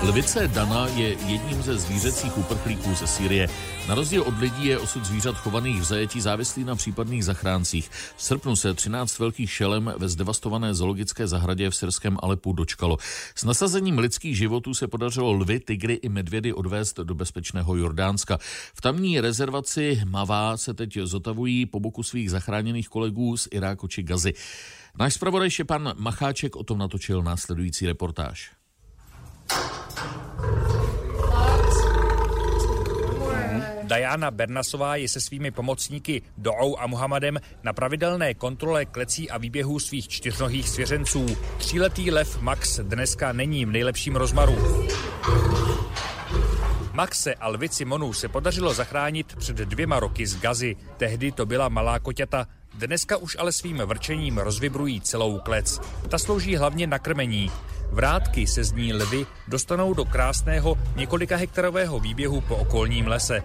Lvice Dana je jedním ze zvířecích uprchlíků ze Sýrie. Na rozdíl od lidí je osud zvířat chovaných v zajetí závislý na případných zachráncích. V srpnu se 13 velkých šelem ve zdevastované zoologické zahradě v syrském Alepu dočkalo. S nasazením lidských životů se podařilo lvy, tygry i medvědy odvést do bezpečného Jordánska. V tamní rezervaci Mavá se teď zotavují po boku svých zachráněných kolegů z Iráku či Gazy. Náš zpravodaj Štěpán Macháček o tom natočil následující reportáž. Diana Bernasová je se svými pomocníky Doou a Muhammadem na pravidelné kontrole klecí a výběhů svých čtyřnohých svěřenců. 3letý lev Max dneska není v nejlepším rozmaru. Maxe a lvici Monu se podařilo zachránit před 2 roky z Gazy. Tehdy to byla malá koťata. Dneska už ale svým vrčením rozvibrují celou klec. Ta slouží hlavně na krmení. Vrátky se z ní lvy dostanou do krásného několika hektarového výběhu po okolním lese.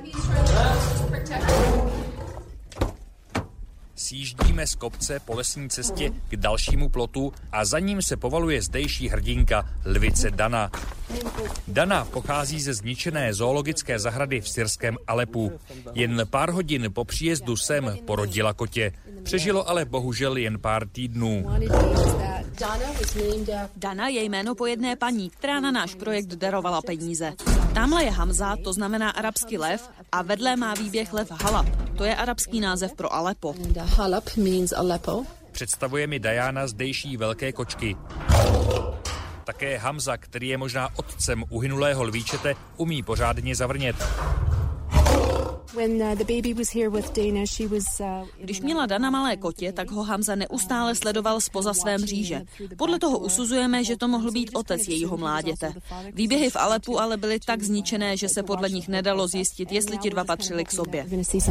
Sjíždíme z kopce po lesní cestě k dalšímu plotu a za ním se povaluje zdejší hrdinka, lvice Dana. Dana pochází ze zničené zoologické zahrady v syrském Alepu. Jen pár hodin po příjezdu sem porodila kotě. Přežilo ale bohužel jen pár týdnů. Dana je jméno po jedné paní, která na náš projekt darovala peníze. Tamhle je Hamza, to znamená arabský lev, a vedle má výběh lev Halab. To je arabský název pro Alepo. Představuje mi Diana zdejší velké kočky. Také Hamza, který je možná otcem uhynulého lvíčete, umí pořádně zavrnět. Když měla Dana malé kotě, tak ho Hamza neustále sledoval zpoza své mříže. Podle toho usuzujeme, že to mohl být otec jejího mláděte. Výběhy v Alepu ale byly tak zničené, že se podle nich nedalo zjistit, jestli ti dva patřili k sobě.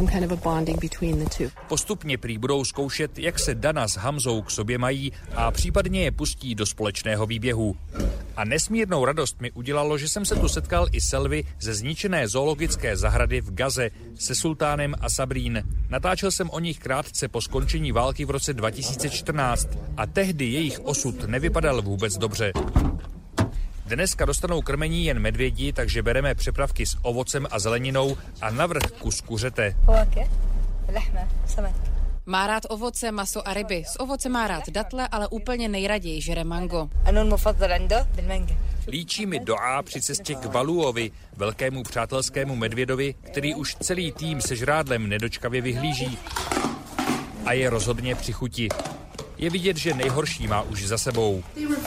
Postupně prý budou zkoušet, jak se Dana s Hamzou k sobě mají a případně je pustí do společného výběhu. A nesmírnou radost mi udělalo, že jsem se tu setkal i s lvy ze zničené zoologické zahrady v Gaze se Sultánem a Sabrín. Natáčel jsem o nich krátce po skončení války v roce 2014 a tehdy jejich osud nevypadal vůbec dobře. Dneska dostanou krmení jen medvědi, takže bereme přepravky s ovocem a zeleninou a navrch kus kuřete. Má rád ovoce, maso a ryby. S ovocem má rád datle, ale úplně nejraději žere mango. Líčí mi Doa při cestě k Baluovi, velkému přátelskému medvědovi, který už celý tým se žrádlem nedočkavě vyhlíží a je rozhodně při chuti. Je vidět, že nejhorší má už za sebou.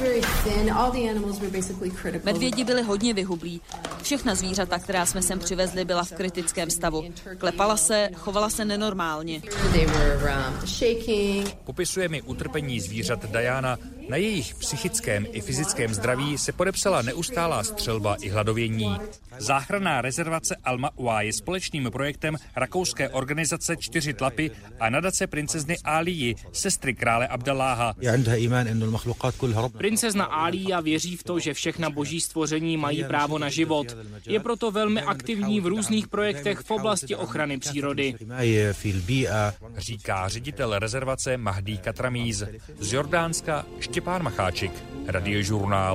Medvědi byli hodně vyhublí. Všechna zvířata, která jsme sem přivezli, byla v kritickém stavu. Klepala se, chovala se nenormálně. Popisuje mi utrpení zvířat Diana. Na jejich psychickém i fyzickém zdraví se podepsala neustálá střelba i hladovění. Záchranná rezervace Al-Ma'wa je společným projektem rakouské organizace 4 tlapy a nadace princezny Alii, sestry krále Abdalláha. Princezna Alija věří v to, že všechna boží stvoření mají právo na život. Je proto velmi aktivní v různých projektech v oblasti ochrany přírody. Říká ředitel rezervace Mahdi Katramíz. Z Jordánska Štěpán Macháček, Radiožurnál.